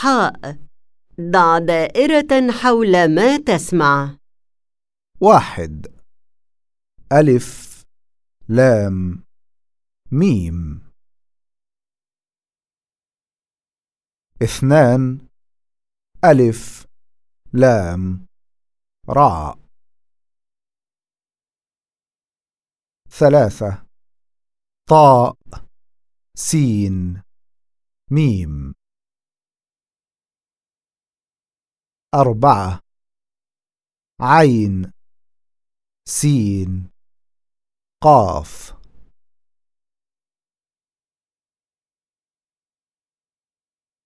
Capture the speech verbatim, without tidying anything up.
الإيحاء. ضع دائرة حول ما تسمع. واحد. ألف لام ميم. اثنان. ألف لام راء. ثلاثة. طاء سين ميم. أربعة. عين سين قاف.